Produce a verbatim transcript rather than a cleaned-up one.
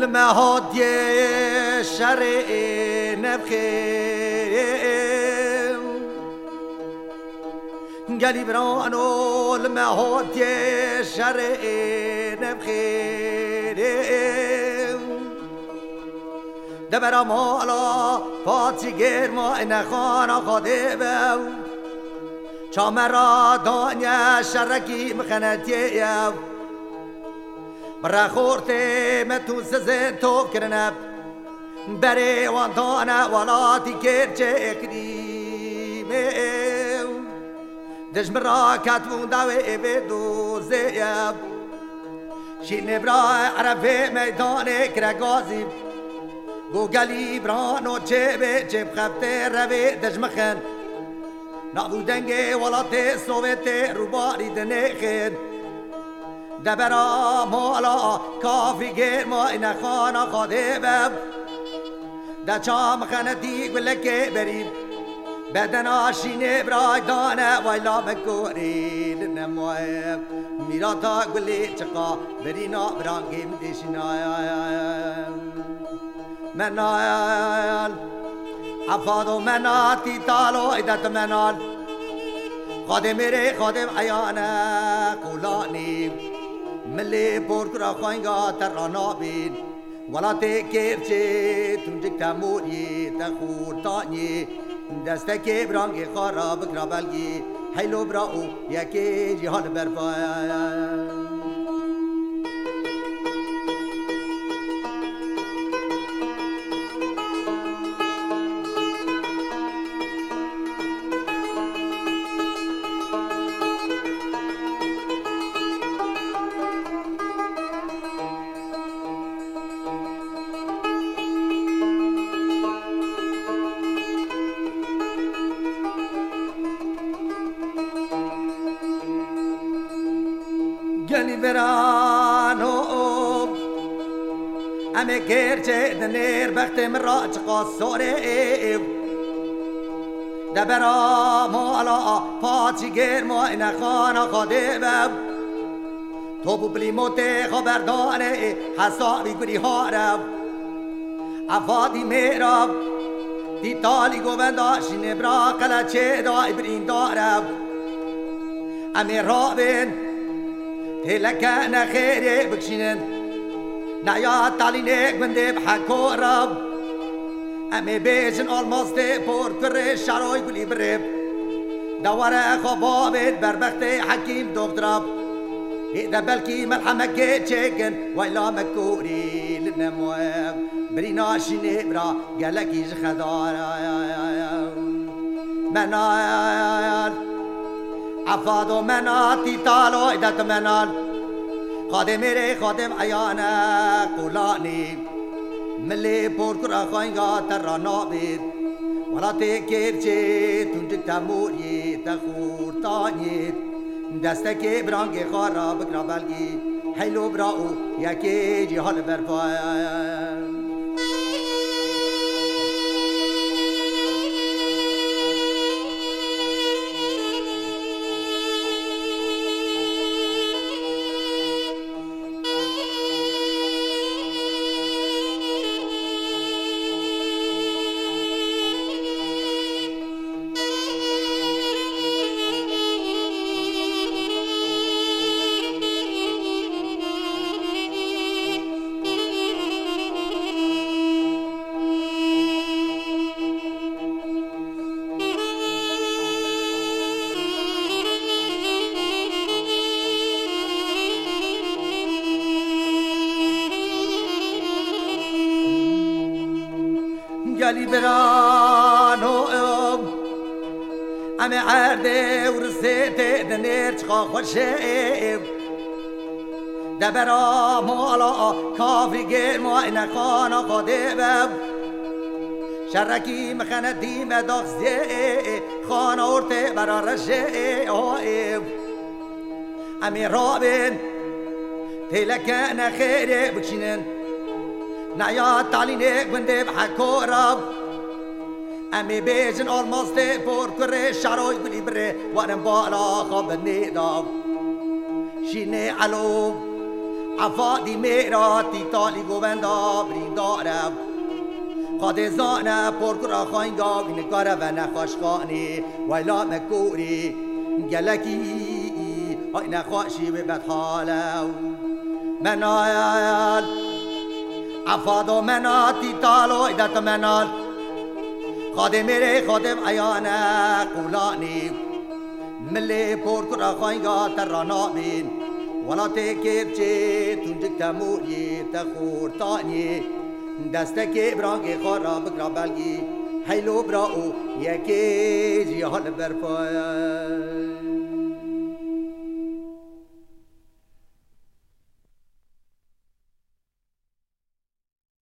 المهادي شري نبخيم قالي برانو المهادي شري نبخيم دبر مالا فاتي غير ما إن خانا خادبه چامرا دانیا شرکی مخنتیه برا خورته متون سزن تو کرنب بری وانتانه ولاتی کرچه اکریمه دشمرا کتون دوی بدوزه شین برا عرفه میدان کرگازی گوگلی برانو چه به چه بخبته روی دشمخن نابودنگه ولات سوویت روباری دنخن دبرا مالا کافی گرما این خانا خاده بب دا چام خندی گلکه بریم بدن آشینه برای دانه ویلا بکوری لنمویب میراتا گلی چقا برینا برانگیم دیشنایم منایل افادو مناتی تالو ایدت منال خادم میره خادم عیانه قولانی ملی پرکرا خوینگا ترانا بین ولا تکرچه تونجک تموری تخور تانی دسته برانگی خارا بکرا بلگی حیلو براو یکی جهان برفای گلی برانو امه گرچه دنیر بخت مرا چقا سوره دبرا مالا پاچی گرما این خانا خاده بب تو ببلی موته خبردانه حسابی گری هارب افادی میرب دی تالی گوبنداشین برا قلچه دا ابرین دارب امه رابن تلكنا خيري بكشنن نعيا تعلينك من دي بحكو رب امي بيجن المصدي بور كري شارو يقولي بريب دوارا خبابت بربختي حكيم دكتراب إذا بلكي ملحمك تشيكن ويلا مكوري للنمواب بريناشي نبرا قالك يجي خدارا منال افادو مناتی تالو ایدت منال خادم میره خادم عیانه قولانی ملی پرکرا خوینگا ترانا بید ولا تکرچه تونجک تموری تخور تانید دسته که برانگی خارا بکرا بلگی حیلو براو یکی جهال برفای قالي برانو امي عردي ورسيتي دنير تخا خوشيب دبرا مالا كافي غير ما إن خانا قديبب شركي مخندي مدخزي خانا ورتي برا رشي اوئب امي رابن تلكنا خيري بكشنن نعيا تعلينك بندي بحكو رب امي بيجن المصدي بور كري شعرو يقولي بري وانا مبالا خب النيداب شيني علو افادی میراتی تالی گووندا بریندارم قد زانه پرکرا خاینگا بینکاره و نخاشخانی ویلا مکوری گلکی های نخاشی به بدحاله منال افادو مناتی تالو ایدت منال خادم میره خادم عیانه قولانی ملی پرکرا خاینگا ترانا بین ولا تکر چه تونجک تموری تخور تانی دستک برانگ خورا بکرا بلگی حیلو براو یکی جیال برپای